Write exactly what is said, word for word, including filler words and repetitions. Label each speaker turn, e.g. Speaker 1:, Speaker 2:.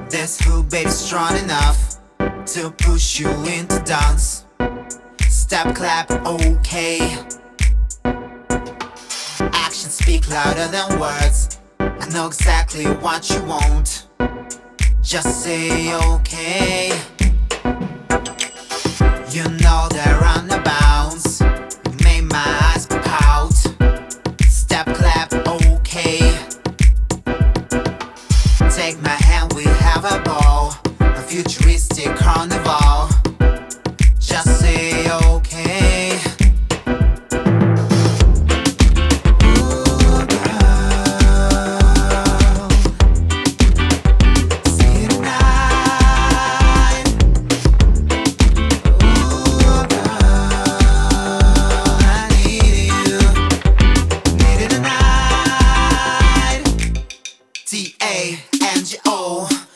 Speaker 1: This hook, baby, strong enough to push you into dance. Step, clap, okay. Actions speak louder than words. I know exactly what you want. Just say okay. You know that I'm the bounce. You made my eyes pout. Step, clap, okay. Take my hand, we have a ball. A futuristic carnival. Just say okay. Ooh, girl, see you tonight. Ooh, girl, I need you. Need it tonight. T A N G O